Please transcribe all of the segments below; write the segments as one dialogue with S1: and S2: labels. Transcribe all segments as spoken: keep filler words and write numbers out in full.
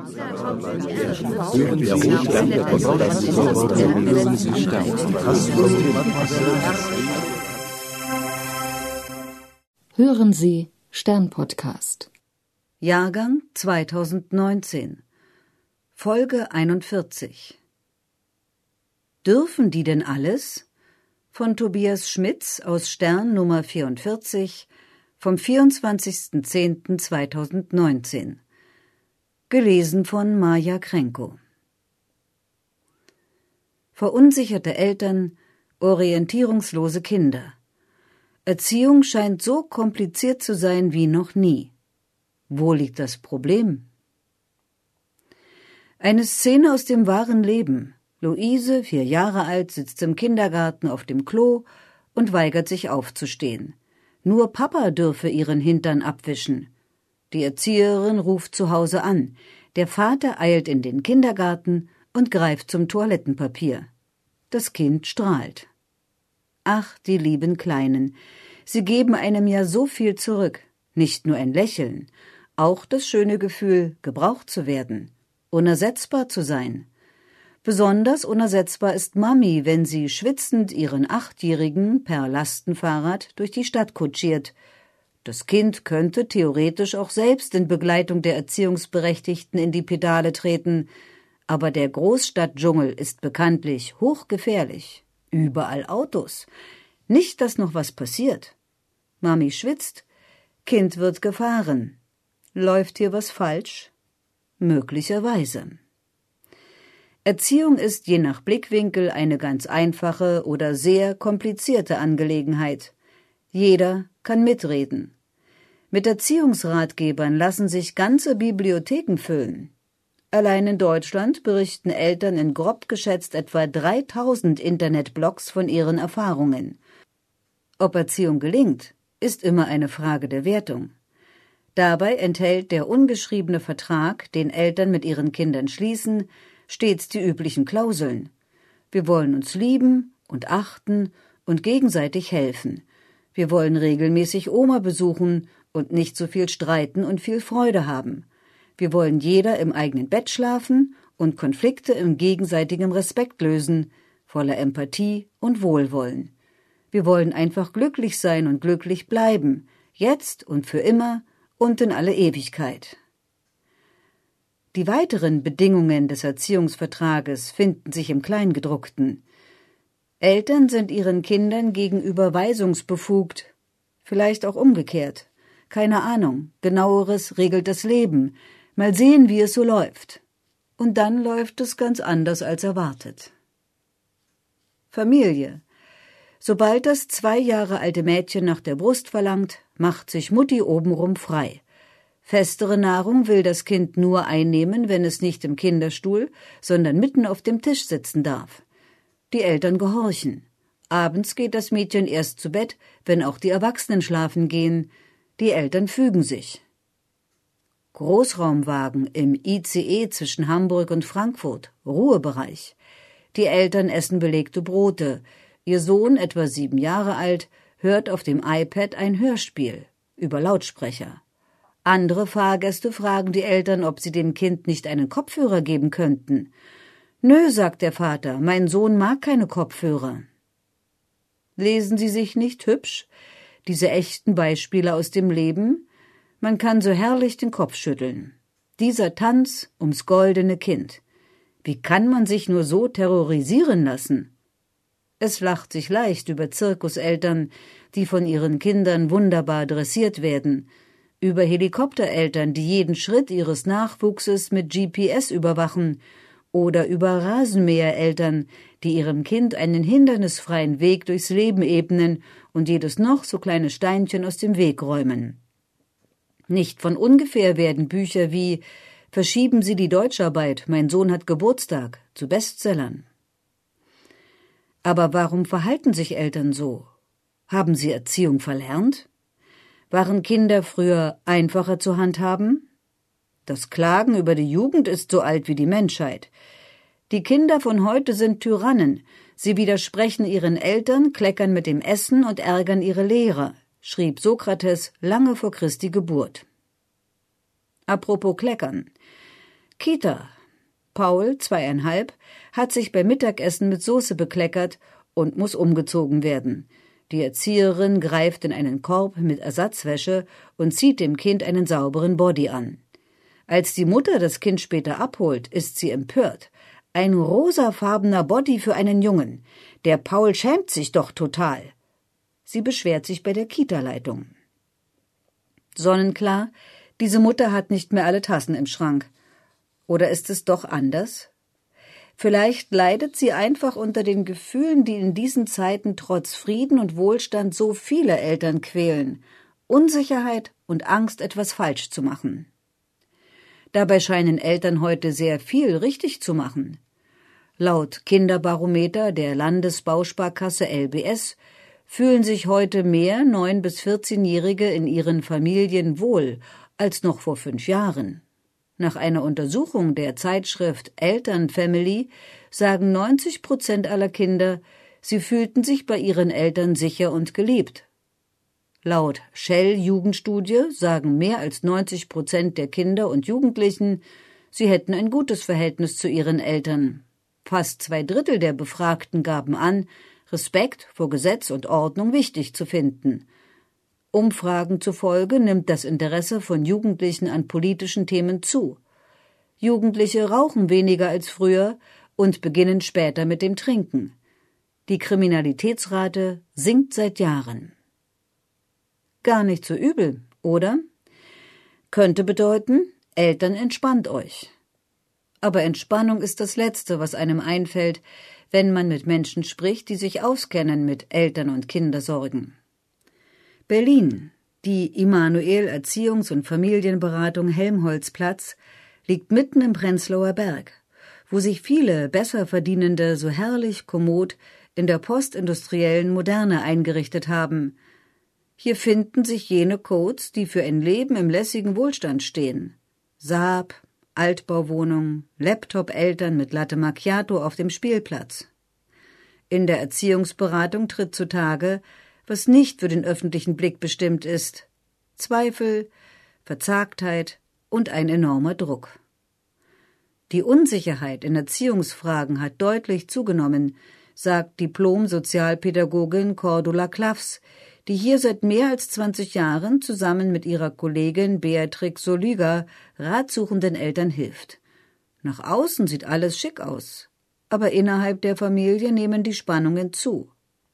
S1: Hören Sie Stern-Podcast.
S2: Jahrgang zweitausendneunzehn. Folge einundvierzig. Dürfen die denn alles? Von Tobias Schmitz aus Stern Nummer vierundvierzig vom vierundzwanzigsten zehnten zweitausendneunzehn. Gelesen von Maja Krenko. Verunsicherte Eltern, orientierungslose Kinder. Erziehung scheint so kompliziert zu sein wie noch nie. Wo liegt das Problem? Eine Szene aus dem wahren Leben. Luise, vier Jahre alt, sitzt im Kindergarten auf dem Klo und weigert sich aufzustehen. Nur Papa dürfe ihren Hintern abwischen. Die Erzieherin ruft zu Hause an. Der Vater eilt in den Kindergarten und greift zum Toilettenpapier. Das Kind strahlt. Ach, die lieben Kleinen. Sie geben einem ja so viel zurück. Nicht nur ein Lächeln, auch das schöne Gefühl, gebraucht zu werden, unersetzbar zu sein. Besonders unersetzbar ist Mami, wenn sie schwitzend ihren Achtjährigen per Lastenfahrrad durch die Stadt kutschiert. Das Kind könnte theoretisch auch selbst in Begleitung der Erziehungsberechtigten in die Pedale treten, aber der Großstadtdschungel ist bekanntlich hochgefährlich. Überall Autos. Nicht, dass noch was passiert. Mami schwitzt, Kind wird gefahren. Läuft hier was falsch? Möglicherweise. Erziehung ist je nach Blickwinkel eine ganz einfache oder sehr komplizierte Angelegenheit. Jeder kann mitreden. Mit Erziehungsratgebern lassen sich ganze Bibliotheken füllen. Allein in Deutschland berichten Eltern in grob geschätzt etwa dreitausend Internetblogs von ihren Erfahrungen. Ob Erziehung gelingt, ist immer eine Frage der Wertung. Dabei enthält der ungeschriebene Vertrag, den Eltern mit ihren Kindern schließen, stets die üblichen Klauseln. Wir wollen uns lieben und achten und gegenseitig helfen. Wir wollen regelmäßig Oma besuchen und nicht so viel streiten und viel Freude haben. Wir wollen jeder im eigenen Bett schlafen und Konflikte im gegenseitigen Respekt lösen, voller Empathie und Wohlwollen. Wir wollen einfach glücklich sein und glücklich bleiben, jetzt und für immer und in alle Ewigkeit. Die weiteren Bedingungen des Erziehungsvertrages finden sich im Kleingedruckten. Eltern sind ihren Kindern gegenüber weisungsbefugt, vielleicht auch umgekehrt. Keine Ahnung, genaueres regelt das Leben. Mal sehen, wie es so läuft. Und dann läuft es ganz anders als erwartet. Familie. Sobald das zwei Jahre alte Mädchen nach der Brust verlangt, macht sich Mutti obenrum frei. Festere Nahrung will das Kind nur einnehmen, wenn es nicht im Kinderstuhl, sondern mitten auf dem Tisch sitzen darf. Die Eltern gehorchen. Abends geht das Mädchen erst zu Bett, wenn auch die Erwachsenen schlafen gehen. Die Eltern fügen sich. Großraumwagen im I C E zwischen Hamburg und Frankfurt, Ruhebereich. Die Eltern essen belegte Brote. Ihr Sohn, etwa sieben Jahre alt, hört auf dem iPad ein Hörspiel über Lautsprecher. Andere Fahrgäste fragen die Eltern, ob sie dem Kind nicht einen Kopfhörer geben könnten. Nö, sagt der Vater, mein Sohn mag keine Kopfhörer. Lesen Sie sich nicht hübsch? Diese echten Beispiele aus dem Leben? Man kann so herrlich den Kopf schütteln. Dieser Tanz ums goldene Kind. Wie kann man sich nur so terrorisieren lassen? Es lacht sich leicht über Zirkuseltern, die von ihren Kindern wunderbar dressiert werden, über Helikoptereltern, die jeden Schritt ihres Nachwuchses mit G P S überwachen, oder über Rasenmähereltern, die ihrem Kind einen hindernisfreien Weg durchs Leben ebnen und jedes noch so kleine Steinchen aus dem Weg räumen. Nicht von ungefähr werden Bücher wie »Verschieben Sie die Deutscharbeit, mein Sohn hat Geburtstag« zu Bestsellern. Aber warum verhalten sich Eltern so? Haben sie Erziehung verlernt? Waren Kinder früher einfacher zu handhaben? Das Klagen über die Jugend ist so alt wie die Menschheit. Die Kinder von heute sind Tyrannen. Sie widersprechen ihren Eltern, kleckern mit dem Essen und ärgern ihre Lehrer, schrieb Sokrates lange vor Christi Geburt. Apropos Kleckern. Kita. Paul, zweieinhalb, hat sich beim Mittagessen mit Soße bekleckert und muss umgezogen werden. Die Erzieherin greift in einen Korb mit Ersatzwäsche und zieht dem Kind einen sauberen Body an. Als die Mutter das Kind später abholt, ist sie empört. Ein rosafarbener Body für einen Jungen. Der Paul schämt sich doch total. Sie beschwert sich bei der Kita-Leitung. Sonnenklar, diese Mutter hat nicht mehr alle Tassen im Schrank. Oder ist es doch anders? Vielleicht leidet sie einfach unter den Gefühlen, die in diesen Zeiten trotz Frieden und Wohlstand so viele Eltern quälen. Unsicherheit und Angst, etwas falsch zu machen. Dabei scheinen Eltern heute sehr viel richtig zu machen. Laut Kinderbarometer der Landesbausparkasse L B S fühlen sich heute mehr neun- bis vierzehnjährige in ihren Familien wohl als noch vor fünf Jahren. Nach einer Untersuchung der Zeitschrift Elternfamily sagen neunzig Prozent aller Kinder, sie fühlten sich bei ihren Eltern sicher und geliebt. Laut Shell-Jugendstudie sagen mehr als neunzig Prozent der Kinder und Jugendlichen, sie hätten ein gutes Verhältnis zu ihren Eltern. Fast zwei Drittel der Befragten gaben an, Respekt vor Gesetz und Ordnung wichtig zu finden. Umfragen zufolge nimmt das Interesse von Jugendlichen an politischen Themen zu. Jugendliche rauchen weniger als früher und beginnen später mit dem Trinken. Die Kriminalitätsrate sinkt seit Jahren. Gar nicht so übel, oder? Könnte bedeuten, Eltern, entspannt euch. Aber Entspannung ist das Letzte, was einem einfällt, wenn man mit Menschen spricht, die sich auskennen mit Eltern- und Kindersorgen. Berlin. Die Immanuel Erziehungs- und Familienberatung Helmholtzplatz liegt mitten im Prenzlauer Berg, wo sich viele Besserverdienende so herrlich kommod in der postindustriellen Moderne eingerichtet haben. Hier finden sich jene Codes, die für ein Leben im lässigen Wohlstand stehen. Saab, Altbauwohnung, Laptop-Eltern mit Latte Macchiato auf dem Spielplatz. In der Erziehungsberatung tritt zutage, was nicht für den öffentlichen Blick bestimmt ist: Zweifel, Verzagtheit und ein enormer Druck. Die Unsicherheit in Erziehungsfragen hat deutlich zugenommen, sagt Diplom-Sozialpädagogin Cordula Klaffs, die hier seit mehr als zwanzig Jahren zusammen mit ihrer Kollegin Beatrix Solüger ratsuchenden Eltern hilft. Nach außen sieht alles schick aus, aber innerhalb der Familie nehmen die Spannungen zu.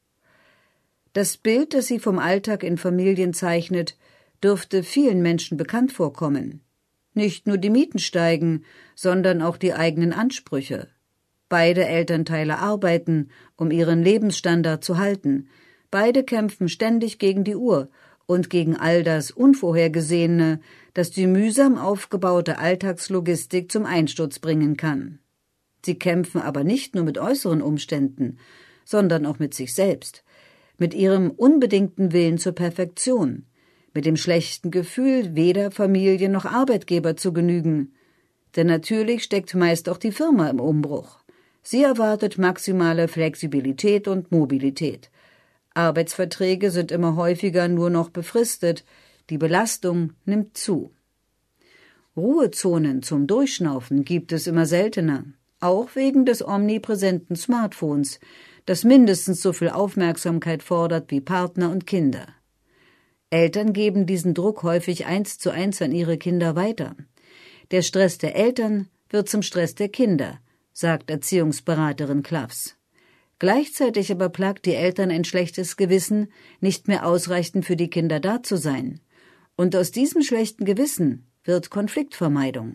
S2: Das Bild, das sie vom Alltag in Familien zeichnet, dürfte vielen Menschen bekannt vorkommen. Nicht nur die Mieten steigen, sondern auch die eigenen Ansprüche. Beide Elternteile arbeiten, um ihren Lebensstandard zu halten. Beide kämpfen ständig gegen die Uhr und gegen all das Unvorhergesehene, das die mühsam aufgebaute Alltagslogistik zum Einsturz bringen kann. Sie kämpfen aber nicht nur mit äußeren Umständen, sondern auch mit sich selbst, mit ihrem unbedingten Willen zur Perfektion, mit dem schlechten Gefühl, weder Familie noch Arbeitgeber zu genügen. Denn natürlich steckt meist auch die Firma im Umbruch. Sie erwartet maximale Flexibilität und Mobilität. Arbeitsverträge sind immer häufiger nur noch befristet, die Belastung nimmt zu. Ruhezonen zum Durchschnaufen gibt es immer seltener, auch wegen des omnipräsenten Smartphones, das mindestens so viel Aufmerksamkeit fordert wie Partner und Kinder. Eltern geben diesen Druck häufig eins zu eins an ihre Kinder weiter. Der Stress der Eltern wird zum Stress der Kinder, sagt Erziehungsberaterin Klaffs. Gleichzeitig aber plagt die Eltern ein schlechtes Gewissen, nicht mehr ausreichend für die Kinder da zu sein. Und aus diesem schlechten Gewissen wird Konfliktvermeidung.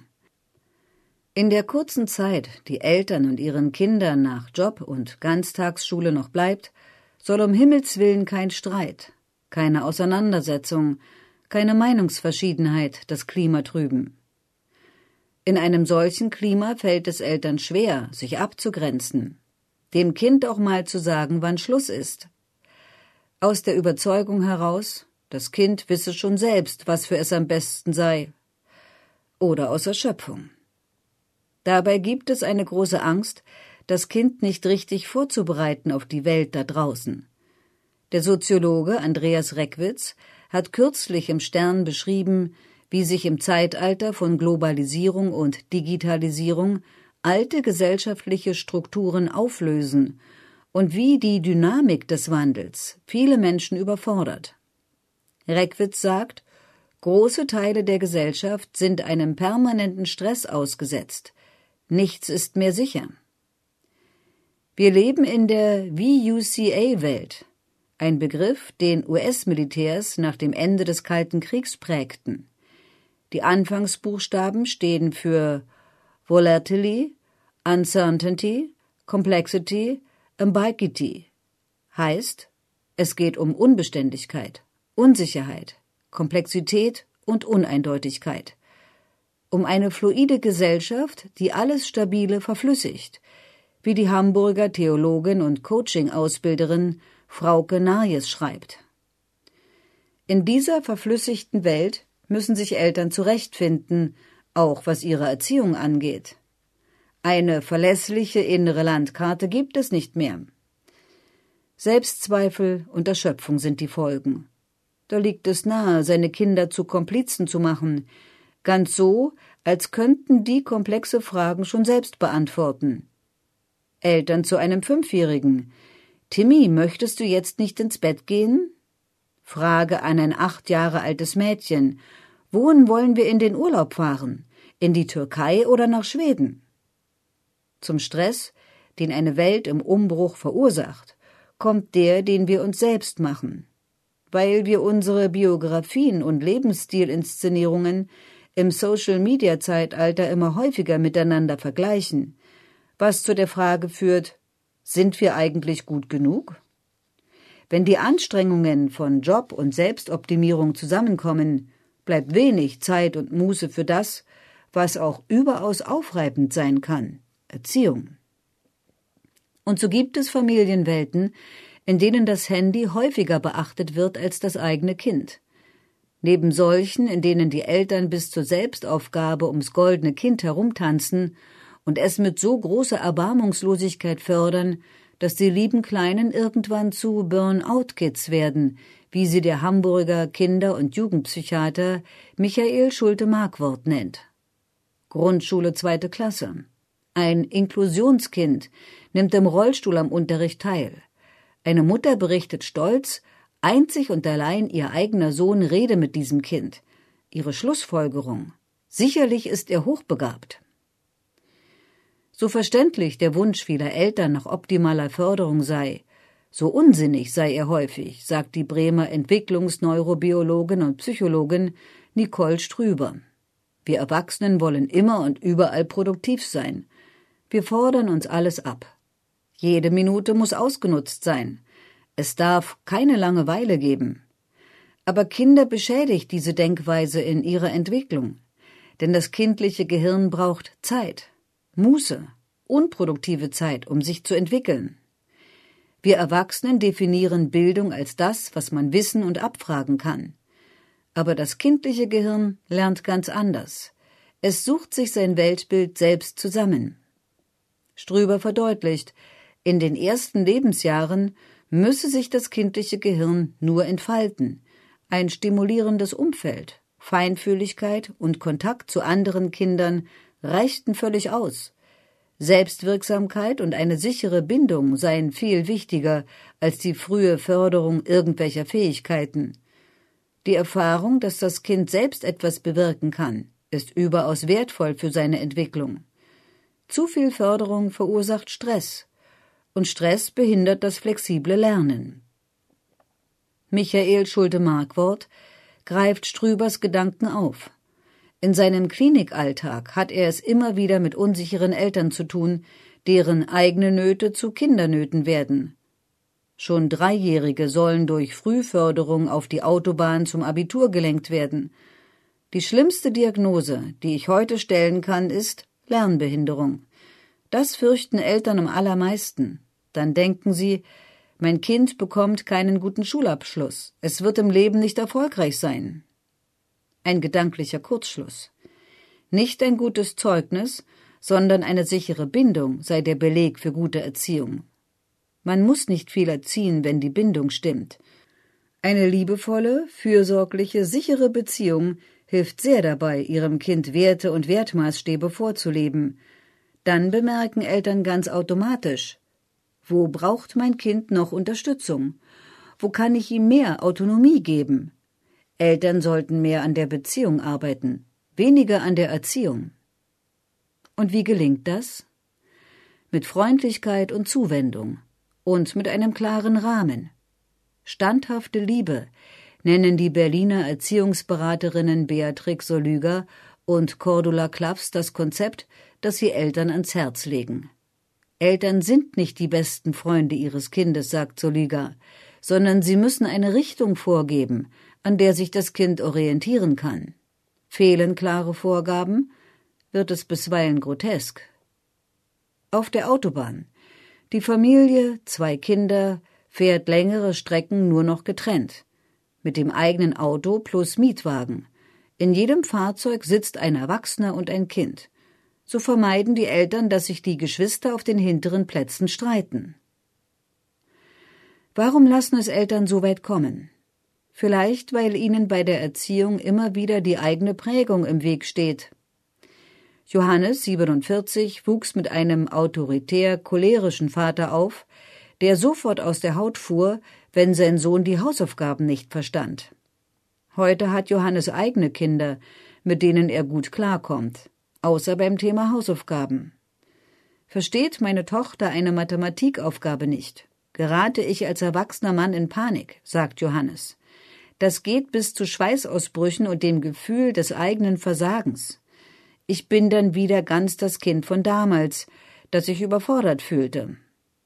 S2: In der kurzen Zeit, die Eltern und ihren Kindern nach Job und Ganztagsschule noch bleibt, soll um Himmels willen kein Streit, keine Auseinandersetzung, keine Meinungsverschiedenheit das Klima trüben. In einem solchen Klima fällt es Eltern schwer, sich abzugrenzen, dem Kind auch mal zu sagen, wann Schluss ist. Aus der Überzeugung heraus, das Kind wisse schon selbst, was für es am besten sei. Oder aus Erschöpfung. Dabei gibt es eine große Angst, das Kind nicht richtig vorzubereiten auf die Welt da draußen. Der Soziologe Andreas Reckwitz hat kürzlich im Stern beschrieben, wie sich im Zeitalter von Globalisierung und Digitalisierung alte gesellschaftliche Strukturen auflösen und wie die Dynamik des Wandels viele Menschen überfordert. Reckwitz sagt, große Teile der Gesellschaft sind einem permanenten Stress ausgesetzt. Nichts ist mehr sicher. Wir leben in der V U C A-Welt, ein Begriff, den U S-Militärs nach dem Ende des Kalten Kriegs prägten. Die Anfangsbuchstaben stehen für Volatility, Uncertainty, Complexity, Ambiguity. Heißt, es geht um Unbeständigkeit, Unsicherheit, Komplexität und Uneindeutigkeit. Um eine fluide Gesellschaft, die alles Stabile verflüssigt, wie die Hamburger Theologin und Coaching-Ausbilderin Frauke Narjes schreibt. In dieser verflüssigten Welt müssen sich Eltern zurechtfinden, auch was ihre Erziehung angeht. Eine verlässliche innere Landkarte gibt es nicht mehr. Selbstzweifel und Erschöpfung sind die Folgen. Da liegt es nahe, seine Kinder zu Komplizen zu machen, ganz so, als könnten die komplexe Fragen schon selbst beantworten. Eltern zu einem Fünfjährigen: Timmy, möchtest du jetzt nicht ins Bett gehen? Frage an ein acht Jahre altes Mädchen: Wohin wollen wir in den Urlaub fahren? In die Türkei oder nach Schweden? Zum Stress, den eine Welt im Umbruch verursacht, kommt der, den wir uns selbst machen. Weil wir unsere Biografien und Lebensstilinszenierungen im Social-Media-Zeitalter immer häufiger miteinander vergleichen, was zu der Frage führt: Sind wir eigentlich gut genug? Wenn die Anstrengungen von Job und Selbstoptimierung zusammenkommen, bleibt wenig Zeit und Muße für das, was auch überaus aufreibend sein kann: Erziehung. Und so gibt es Familienwelten, in denen das Handy häufiger beachtet wird als das eigene Kind. Neben solchen, in denen die Eltern bis zur Selbstaufgabe ums goldene Kind herumtanzen und es mit so großer Erbarmungslosigkeit fördern, dass die lieben Kleinen irgendwann zu Burnout-Kids werden, wie sie der Hamburger Kinder- und Jugendpsychiater Michael Schulte-Markwort nennt. Grundschule zweite Klasse. Ein Inklusionskind nimmt im Rollstuhl am Unterricht teil. Eine Mutter berichtet stolz, einzig und allein ihr eigener Sohn rede mit diesem Kind. Ihre Schlussfolgerung: Sicherlich ist er hochbegabt. So verständlich der Wunsch vieler Eltern nach optimaler Förderung sei, so unsinnig sei er häufig, sagt die Bremer Entwicklungsneurobiologin und Psychologin Nicole Strüber. Wir Erwachsenen wollen immer und überall produktiv sein. Wir fordern uns alles ab. Jede Minute muss ausgenutzt sein. Es darf keine Langeweile geben. Aber Kinder beschädigt diese Denkweise in ihrer Entwicklung. Denn das kindliche Gehirn braucht Zeit, Muße, unproduktive Zeit, um sich zu entwickeln. Wir Erwachsenen definieren Bildung als das, was man wissen und abfragen kann. Aber das kindliche Gehirn lernt ganz anders. Es sucht sich sein Weltbild selbst zusammen. Strüber verdeutlicht, in den ersten Lebensjahren müsse sich das kindliche Gehirn nur entfalten. Ein stimulierendes Umfeld, Feinfühligkeit und Kontakt zu anderen Kindern reichten völlig aus. Selbstwirksamkeit und eine sichere Bindung seien viel wichtiger als die frühe Förderung irgendwelcher Fähigkeiten. Die Erfahrung, dass das Kind selbst etwas bewirken kann, ist überaus wertvoll für seine Entwicklung. Zu viel Förderung verursacht Stress, und Stress behindert das flexible Lernen. Michael Schulte-Markwort greift Strübers Gedanken auf. In seinem Klinikalltag hat er es immer wieder mit unsicheren Eltern zu tun, deren eigene Nöte zu Kindernöten werden. Schon Dreijährige sollen durch Frühförderung auf die Autobahn zum Abitur gelenkt werden. Die schlimmste Diagnose, die ich heute stellen kann, ist Lernbehinderung. Das fürchten Eltern am allermeisten. Dann denken sie, mein Kind bekommt keinen guten Schulabschluss. Es wird im Leben nicht erfolgreich sein. Ein gedanklicher Kurzschluss. Nicht ein gutes Zeugnis, sondern eine sichere Bindung sei der Beleg für gute Erziehung. Man muss nicht viel erziehen, wenn die Bindung stimmt. Eine liebevolle, fürsorgliche, sichere Beziehung hilft sehr dabei, ihrem Kind Werte und Wertmaßstäbe vorzuleben. Dann bemerken Eltern ganz automatisch: Wo braucht mein Kind noch Unterstützung? Wo kann ich ihm mehr Autonomie geben? Eltern sollten mehr an der Beziehung arbeiten, weniger an der Erziehung. Und wie gelingt das? Mit Freundlichkeit und Zuwendung und mit einem klaren Rahmen. Standhafte Liebe nennen die Berliner Erziehungsberaterinnen Beatrix Solüger und Cordula Klaffs das Konzept, das sie Eltern ans Herz legen. Eltern sind nicht die besten Freunde ihres Kindes, sagt Solüger, sondern sie müssen eine Richtung vorgeben, an der sich das Kind orientieren kann. Fehlen klare Vorgaben, wird es bisweilen grotesk. Auf der Autobahn. Die Familie, zwei Kinder, fährt längere Strecken nur noch getrennt. Mit dem eigenen Auto plus Mietwagen. In jedem Fahrzeug sitzt ein Erwachsener und ein Kind. So vermeiden die Eltern, dass sich die Geschwister auf den hinteren Plätzen streiten. Warum lassen es Eltern so weit kommen? Vielleicht, weil ihnen bei der Erziehung immer wieder die eigene Prägung im Weg steht. Johannes, siebenundvierzig, wuchs mit einem autoritär-cholerischen Vater auf, der sofort aus der Haut fuhr, wenn sein Sohn die Hausaufgaben nicht verstand. Heute hat Johannes eigene Kinder, mit denen er gut klarkommt, außer beim Thema Hausaufgaben. Versteht meine Tochter eine Mathematikaufgabe nicht, gerate ich als erwachsener Mann in Panik, sagt Johannes. Das geht bis zu Schweißausbrüchen und dem Gefühl des eigenen Versagens. Ich bin dann wieder ganz das Kind von damals, das sich überfordert fühlte.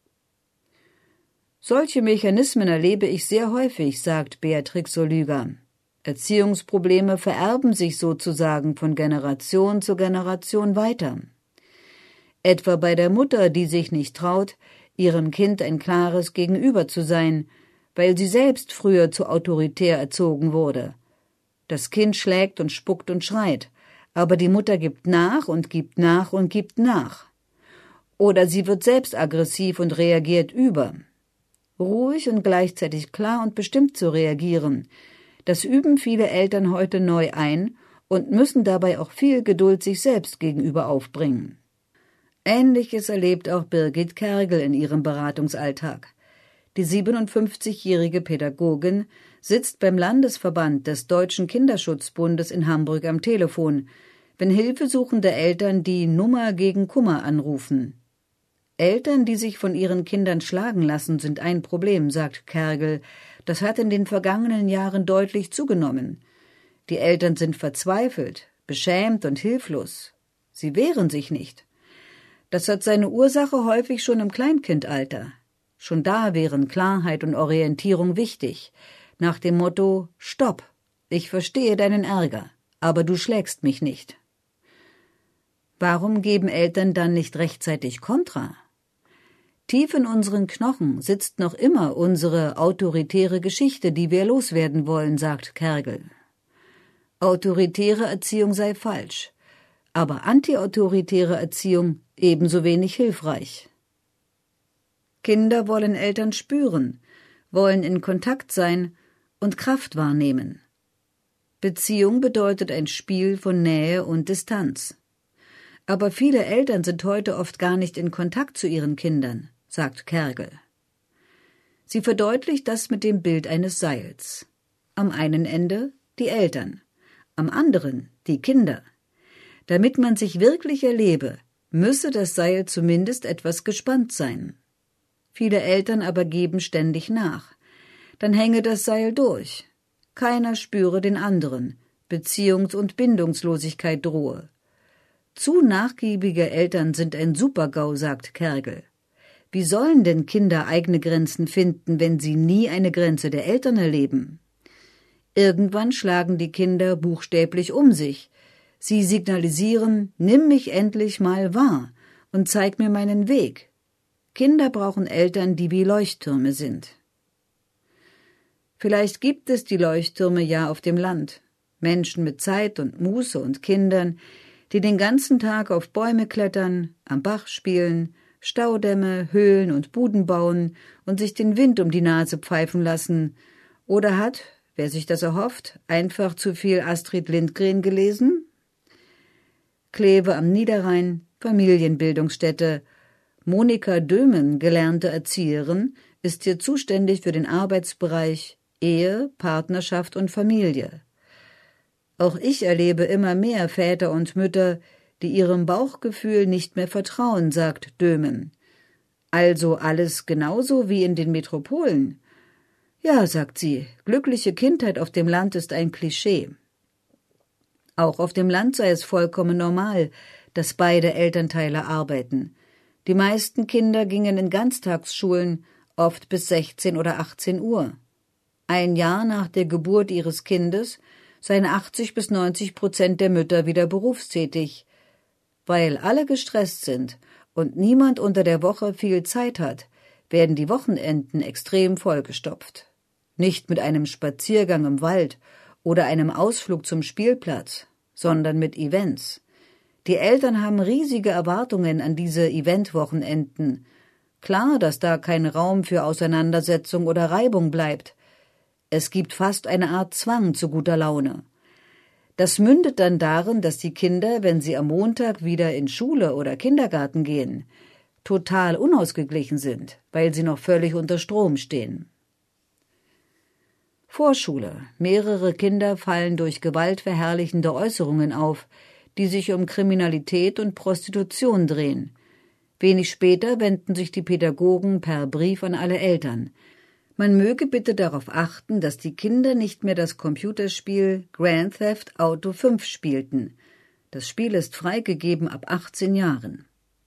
S2: Solche Mechanismen erlebe ich sehr häufig, sagt Beatrix Solüger. Erziehungsprobleme vererben sich sozusagen von Generation zu Generation weiter. Etwa bei der Mutter, die sich nicht traut, ihrem Kind ein klares Gegenüber zu sein, weil sie selbst früher zu autoritär erzogen wurde. Das Kind schlägt und spuckt und schreit, aber die Mutter gibt nach und gibt nach und gibt nach. Oder sie wird selbst aggressiv und reagiert über. Ruhig und gleichzeitig klar und bestimmt zu reagieren, das üben viele Eltern heute neu ein und müssen dabei auch viel Geduld sich selbst gegenüber aufbringen. Ähnliches erlebt auch Birgit Kergel in ihrem Beratungsalltag. Die siebenundfünfzigjährige Pädagogin sitzt beim Landesverband des Deutschen Kinderschutzbundes in Hamburg am Telefon, wenn hilfesuchende Eltern die Nummer gegen Kummer anrufen. Eltern, die sich von ihren Kindern schlagen lassen, sind ein Problem, sagt Kergel. Das hat in den vergangenen Jahren deutlich zugenommen. Die Eltern sind verzweifelt, beschämt und hilflos. Sie wehren sich nicht. Das hat seine Ursache häufig schon im Kleinkindalter. Schon da wären Klarheit und Orientierung wichtig, nach dem Motto: Stopp, ich verstehe deinen Ärger, aber du schlägst mich nicht. Warum geben Eltern dann nicht rechtzeitig Kontra? Tief in unseren Knochen sitzt noch immer unsere autoritäre Geschichte, die wir loswerden wollen, sagt Kergel. Autoritäre Erziehung sei falsch, aber antiautoritäre Erziehung ebenso wenig hilfreich. Kinder wollen Eltern spüren, wollen in Kontakt sein und Kraft wahrnehmen. Beziehung bedeutet ein Spiel von Nähe und Distanz. Aber viele Eltern sind heute oft gar nicht in Kontakt zu ihren Kindern, sagt Kergel. Sie verdeutlicht das mit dem Bild eines Seils. Am einen Ende die Eltern, am anderen die Kinder. Damit man sich wirklich erlebe, müsse das Seil zumindest etwas gespannt sein. Viele Eltern aber geben ständig nach. Dann hänge das Seil durch. Keiner spüre den anderen. Beziehungs- und Bindungslosigkeit drohe. Zu nachgiebige Eltern sind ein Super-GAU, sagt Kergel. Wie sollen denn Kinder eigene Grenzen finden, wenn sie nie eine Grenze der Eltern erleben? Irgendwann schlagen die Kinder buchstäblich um sich. Sie signalisieren: Nimm mich endlich mal wahr und zeig mir meinen Weg. Kinder brauchen Eltern, die wie Leuchttürme sind. Vielleicht gibt es die Leuchttürme ja auf dem Land. Menschen mit Zeit und Muße und Kindern, die den ganzen Tag auf Bäume klettern, am Bach spielen, Staudämme, Höhlen und Buden bauen und sich den Wind um die Nase pfeifen lassen, oder hat, Wer sich das erhofft, einfach zu viel Astrid Lindgren gelesen? Kleve am Niederrhein, Familienbildungsstätte. Monika Dömen, gelernte Erzieherin, ist hier zuständig für den Arbeitsbereich Ehe, Partnerschaft und Familie. Auch ich erlebe immer mehr Väter und Mütter, die ihrem Bauchgefühl nicht mehr vertrauen, sagt Dömen. Also alles genauso wie in den Metropolen? Ja, sagt sie, glückliche Kindheit auf dem Land ist ein Klischee. Auch auf dem Land sei es vollkommen normal, dass beide Elternteile arbeiten. Die meisten Kinder gingen in Ganztagsschulen, oft bis sechzehn oder achtzehn Uhr. Ein Jahr nach der Geburt ihres Kindes seien achtzig bis neunzig Prozent der Mütter wieder berufstätig. Weil alle gestresst sind und niemand unter der Woche viel Zeit hat, werden die Wochenenden extrem vollgestopft. Nicht mit einem Spaziergang im Wald oder einem Ausflug zum Spielplatz, sondern mit Events. Die Eltern haben riesige Erwartungen an diese Eventwochenenden. Klar, dass da kein Raum für Auseinandersetzung oder Reibung bleibt. Es gibt fast eine Art Zwang zu guter Laune. Das mündet dann darin, dass die Kinder, wenn sie am Montag wieder in Schule oder Kindergarten gehen, total unausgeglichen sind, weil sie noch völlig unter Strom stehen. Vorschule. Mehrere Kinder fallen durch gewaltverherrlichende Äußerungen auf, die sich um Kriminalität und Prostitution drehen. Wenig später wenden sich die Pädagogen per Brief an alle Eltern. Man möge bitte darauf achten, dass die Kinder nicht mehr das Computerspiel Grand Theft Auto fünf spielten. Das Spiel ist freigegeben ab achtzehn Jahren.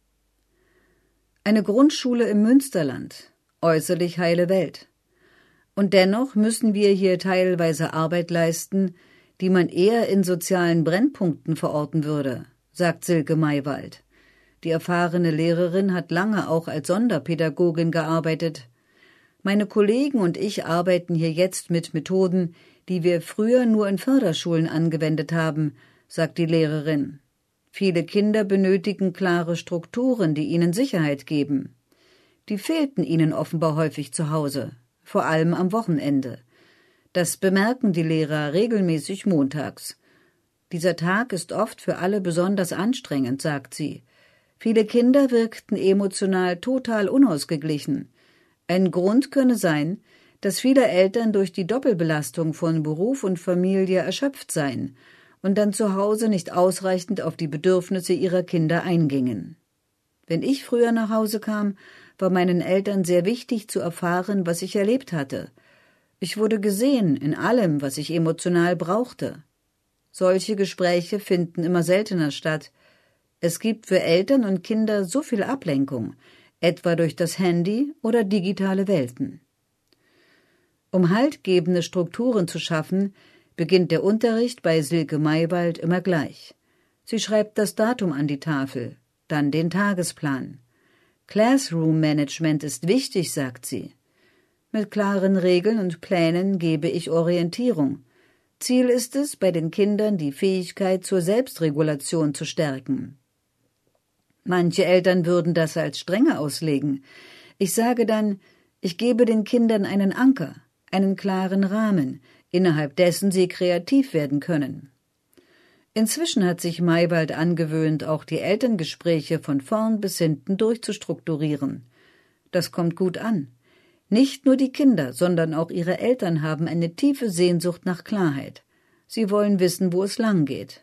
S2: Eine Grundschule im Münsterland. Äußerlich heile Welt. Und dennoch müssen wir hier teilweise Arbeit leisten, die man eher in sozialen Brennpunkten verorten würde, sagt Silke Maywald. Die erfahrene Lehrerin hat lange auch als Sonderpädagogin gearbeitet. Meine Kollegen und ich arbeiten hier jetzt mit Methoden, die wir früher nur in Förderschulen angewendet haben, sagt die Lehrerin. Viele Kinder benötigen klare Strukturen, die ihnen Sicherheit geben. Die fehlten ihnen offenbar häufig zu Hause, vor allem am Wochenende. Das bemerken die Lehrer regelmäßig montags. Dieser Tag ist oft für alle besonders anstrengend, sagt sie. Viele Kinder wirkten emotional total unausgeglichen. Ein Grund könne sein, dass viele Eltern durch die Doppelbelastung von Beruf und Familie erschöpft seien und dann zu Hause nicht ausreichend auf die Bedürfnisse ihrer Kinder eingingen. Wenn ich früher nach Hause kam, war meinen Eltern sehr wichtig zu erfahren, was ich erlebt hatte. Ich wurde gesehen in allem, was ich emotional brauchte. Solche Gespräche finden immer seltener statt. Es gibt für Eltern und Kinder so viel Ablenkung, etwa durch das Handy oder digitale Welten. Um haltgebende Strukturen zu schaffen, beginnt der Unterricht bei Silke Maywald immer gleich. Sie schreibt das Datum an die Tafel, dann den Tagesplan. Classroom Management ist wichtig, sagt sie. Mit klaren Regeln und Plänen gebe ich Orientierung. Ziel ist es, bei den Kindern die Fähigkeit zur Selbstregulation zu stärken. Manche Eltern würden das als strenge auslegen. Ich sage dann, ich gebe den Kindern einen Anker, einen klaren Rahmen, innerhalb dessen sie kreativ werden können. Inzwischen hat sich Maywald angewöhnt, auch die Elterngespräche von vorn bis hinten durchzustrukturieren. Das kommt gut an. Nicht nur die Kinder, sondern auch ihre Eltern haben eine tiefe Sehnsucht nach Klarheit. Sie wollen wissen, wo es lang geht.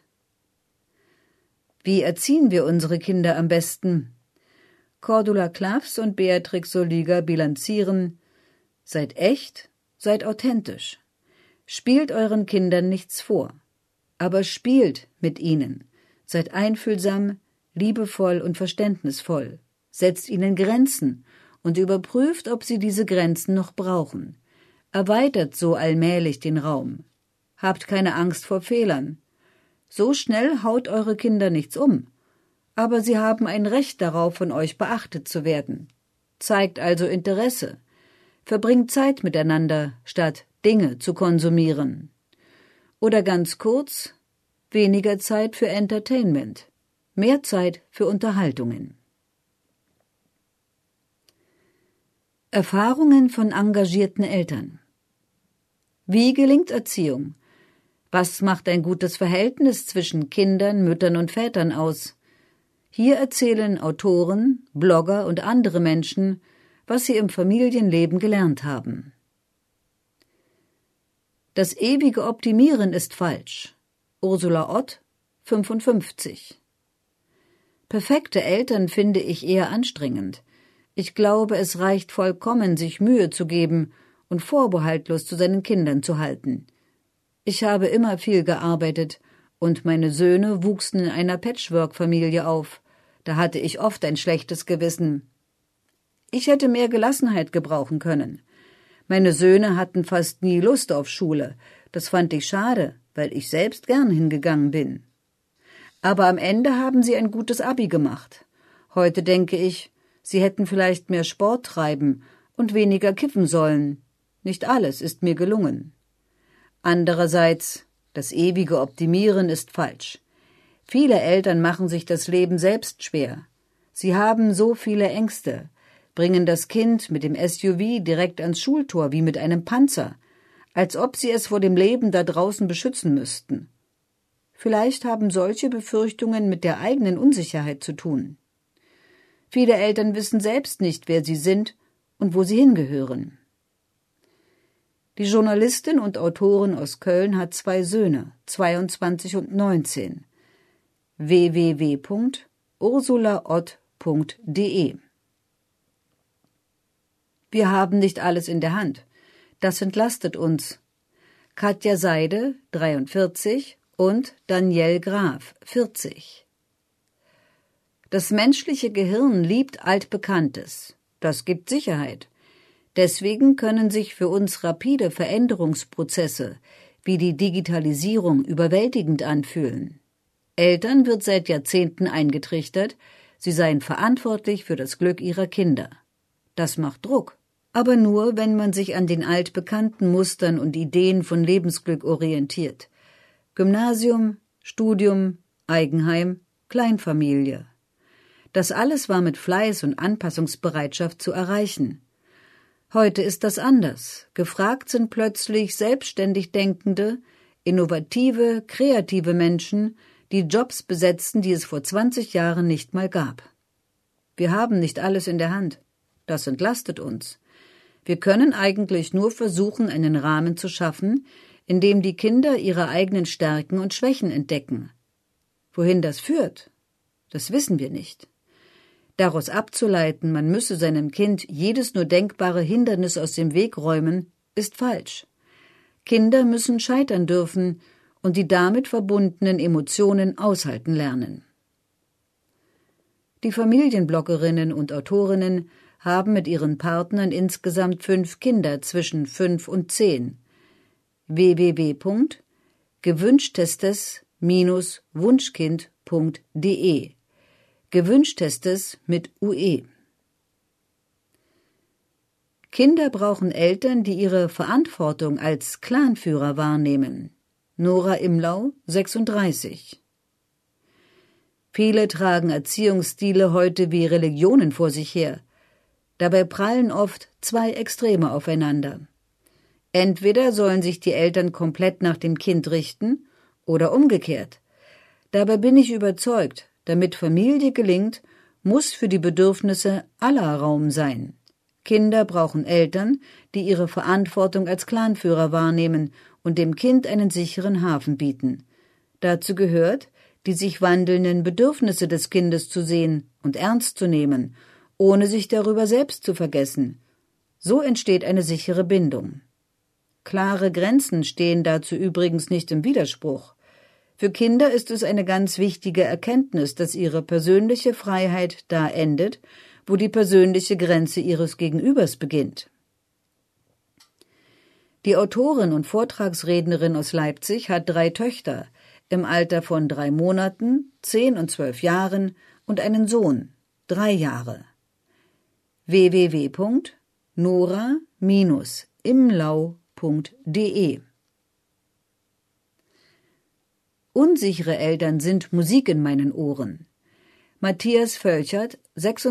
S2: Wie erziehen wir unsere Kinder am besten? Cordula Klaffs und Beatrix Soliga bilanzieren: Seid echt, seid authentisch. Spielt euren Kindern nichts vor. Aber spielt mit ihnen. Seid einfühlsam, liebevoll und verständnisvoll. Setzt ihnen Grenzen und überprüft, ob sie diese Grenzen noch brauchen. Erweitert so allmählich den Raum. Habt keine Angst vor Fehlern. So schnell haut eure Kinder nichts um. Aber sie haben ein Recht darauf, von euch beachtet zu werden. Zeigt also Interesse. Verbringt Zeit miteinander, statt Dinge zu konsumieren. Oder ganz kurz, weniger Zeit für Entertainment, mehr Zeit für Unterhaltungen. Erfahrungen von engagierten Eltern. Wie gelingt Erziehung? Was macht ein gutes Verhältnis zwischen Kindern, Müttern und Vätern aus? Hier erzählen Autoren, Blogger und andere Menschen, was sie im Familienleben gelernt haben. Das ewige Optimieren ist falsch. Ursula Ott, fünfundfünfzig. Perfekte Eltern finde ich eher anstrengend. Ich glaube, es reicht vollkommen, sich Mühe zu geben und vorbehaltlos zu seinen Kindern zu halten. Ich habe immer viel gearbeitet und meine Söhne wuchsen in einer Patchwork-Familie auf. Da hatte ich oft ein schlechtes Gewissen. Ich hätte mehr Gelassenheit gebrauchen können. Meine Söhne hatten fast nie Lust auf Schule. Das fand ich schade, weil ich selbst gern hingegangen bin. Aber am Ende haben sie ein gutes Abi gemacht. Heute denke ich, sie hätten vielleicht mehr Sport treiben und weniger kiffen sollen. Nicht alles ist mir gelungen. Andererseits, das ewige Optimieren ist falsch. Viele Eltern machen sich das Leben selbst schwer. Sie haben so viele Ängste, bringen das Kind mit dem S U V direkt ans Schultor wie mit einem Panzer, als ob sie es vor dem Leben da draußen beschützen müssten. Vielleicht haben solche Befürchtungen mit der eigenen Unsicherheit zu tun. Viele Eltern wissen selbst nicht, wer sie sind und wo sie hingehören. Die Journalistin und Autorin aus Köln hat zwei Söhne, zweiundzwanzig und neunzehn. w w w punkt ursula ott punkt d e. Wir haben nicht alles in der Hand. Das entlastet uns. Katja Seide, dreiundvierzig, und Danielle Graf, vierzig. Das menschliche Gehirn liebt Altbekanntes. Das gibt Sicherheit. Deswegen können sich für uns rapide Veränderungsprozesse wie die Digitalisierung überwältigend anfühlen. Eltern wird seit Jahrzehnten eingetrichtert, sie seien verantwortlich für das Glück ihrer Kinder. Das macht Druck, aber nur, wenn man sich an den altbekannten Mustern und Ideen von Lebensglück orientiert. Gymnasium, Studium, Eigenheim, Kleinfamilie. Das alles war mit Fleiß und Anpassungsbereitschaft zu erreichen. Heute ist das anders. Gefragt sind plötzlich selbstständig denkende, innovative, kreative Menschen, die Jobs besetzen, die es vor zwanzig Jahren nicht mal gab. Wir haben nicht alles in der Hand. Das entlastet uns. Wir können eigentlich nur versuchen, einen Rahmen zu schaffen, in dem die Kinder ihre eigenen Stärken und Schwächen entdecken. Wohin das führt, das wissen wir nicht. Daraus abzuleiten, man müsse seinem Kind jedes nur denkbare Hindernis aus dem Weg räumen, ist falsch. Kinder müssen scheitern dürfen und die damit verbundenen Emotionen aushalten lernen. Die Familienbloggerinnen und Autorinnen haben mit ihren Partnern insgesamt fünf Kinder zwischen fünf und zehn. w w w punkt gewünschtestes Bindestrich wunschkind punkt d e Gewünschtestes mit U E. Kinder brauchen Eltern, die ihre Verantwortung als Clanführer wahrnehmen. Nora Imlau, sechsunddreißig. Viele tragen Erziehungsstile heute wie Religionen vor sich her. Dabei prallen oft zwei Extreme aufeinander. Entweder sollen sich die Eltern komplett nach dem Kind richten oder umgekehrt. Dabei bin ich überzeugt, damit Familie gelingt, muss für die Bedürfnisse aller Raum sein. Kinder brauchen Eltern, die ihre Verantwortung als Clanführer wahrnehmen und dem Kind einen sicheren Hafen bieten. Dazu gehört, die sich wandelnden Bedürfnisse des Kindes zu sehen und ernst zu nehmen, ohne sich darüber selbst zu vergessen. So entsteht eine sichere Bindung. Klare Grenzen stehen dazu übrigens nicht im Widerspruch. Für Kinder ist es eine ganz wichtige Erkenntnis, dass ihre persönliche Freiheit da endet, wo die persönliche Grenze ihres Gegenübers beginnt. Die Autorin und Vortragsrednerin aus Leipzig hat drei Töchter im Alter von drei Monaten, zehn und zwölf Jahren und einen Sohn, drei Jahre. w w w punkt nora Bindestrich imlau punkt d e Unsichere Eltern sind Musik in meinen Ohren. Matthias Völchert,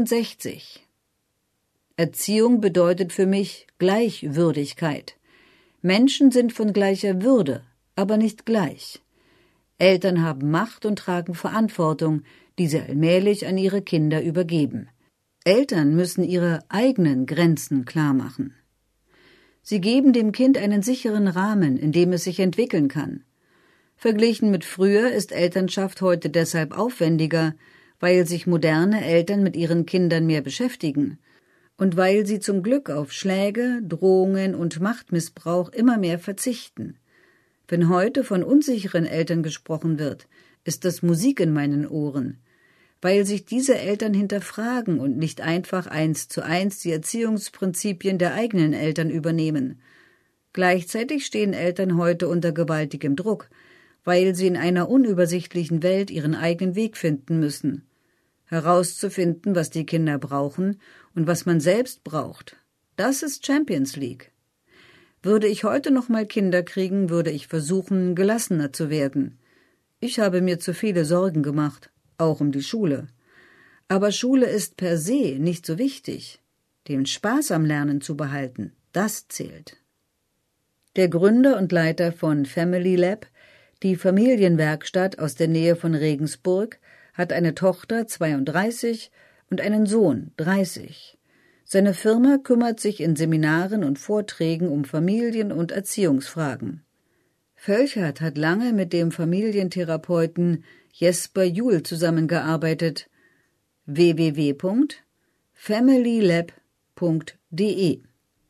S2: sechsundsechzig. Erziehung bedeutet für mich Gleichwürdigkeit. Menschen sind von gleicher Würde, aber nicht gleich. Eltern haben Macht und tragen Verantwortung, die sie allmählich an ihre Kinder übergeben. Eltern müssen ihre eigenen Grenzen klarmachen. Sie geben dem Kind einen sicheren Rahmen, in dem es sich entwickeln kann. Verglichen mit früher ist Elternschaft heute deshalb aufwendiger, weil sich moderne Eltern mit ihren Kindern mehr beschäftigen und weil sie zum Glück auf Schläge, Drohungen und Machtmissbrauch immer mehr verzichten. Wenn heute von unsicheren Eltern gesprochen wird, ist das Musik in meinen Ohren, weil sich diese Eltern hinterfragen und nicht einfach eins zu eins die Erziehungsprinzipien der eigenen Eltern übernehmen. Gleichzeitig stehen Eltern heute unter gewaltigem Druck, weil sie in einer unübersichtlichen Welt ihren eigenen Weg finden müssen. Herauszufinden, was die Kinder brauchen und was man selbst braucht, das ist Champions League. Würde ich heute noch mal Kinder kriegen, würde ich versuchen, gelassener zu werden. Ich habe mir zu viele Sorgen gemacht, auch um die Schule. Aber Schule ist per se nicht so wichtig. Den Spaß am Lernen zu behalten, das zählt. Der Gründer und Leiter von Family Lab, die Familienwerkstatt aus der Nähe von Regensburg, hat eine Tochter, zweiunddreißig, und einen Sohn, dreißig. Seine Firma kümmert sich in Seminaren und Vorträgen um Familien- und Erziehungsfragen. Völchert hat lange mit dem Familientherapeuten Jesper Juhl zusammengearbeitet. w w w punkt family lab punkt d e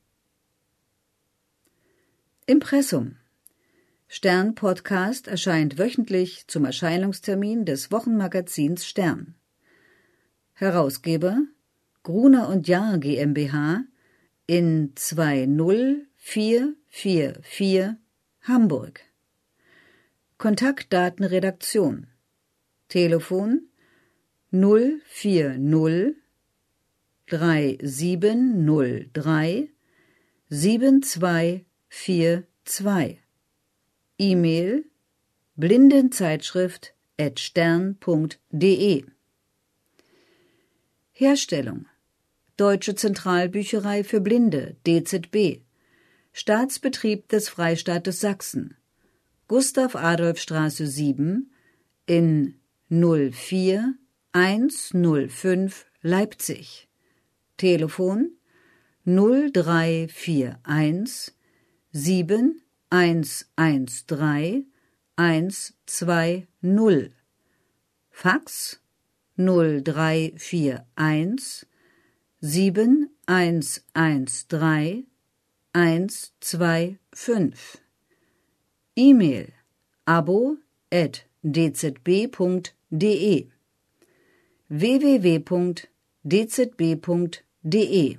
S2: Impressum. Stern Podcast erscheint wöchentlich zum Erscheinungstermin des Wochenmagazins Stern. Herausgeber Gruner und Jahr GmbH in zwei null vier vier vier Hamburg. Kontaktdatenredaktion. Telefon null vier null drei sieben null drei sieben zwei vier zwei. E-Mail blindenzeitschrift at stern punkt d e. Herstellung Deutsche Zentralbücherei für Blinde, D Z B. Staatsbetrieb des Freistaates Sachsen. Gustav-Adolf-Straße sieben in null vier eins null fünf Leipzig. Telefon null drei vier eins sieben eins eins drei eins zwei null. Fax null drei vier eins sieben eins eins drei eins zwei fünf. E-Mail abo at d z b punkt d e w w w punkt d z b punkt d e.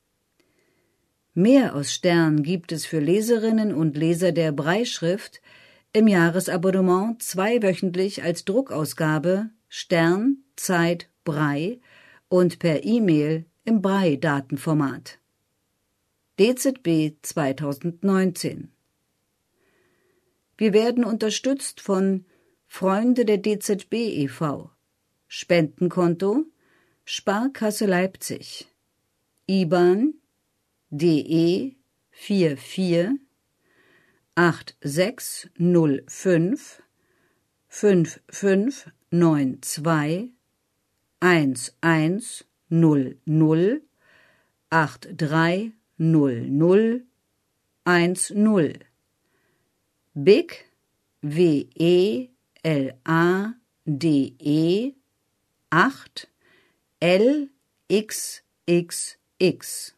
S2: Mehr aus Stern gibt es für Leserinnen und Leser der Brailleschrift im Jahresabonnement zweiwöchentlich als Druckausgabe Stern, Zeit, Braille und per E-Mail im Braille-Datenformat. D Z B zweitausendneunzehn. Wir werden unterstützt von Freunde der D Z B e V Spendenkonto Sparkasse Leipzig I B A N D E vier vier acht sechs null fünf fünf fünf neun zwei eins eins null null acht drei null null eins null. B I C W E L A D E acht L X X X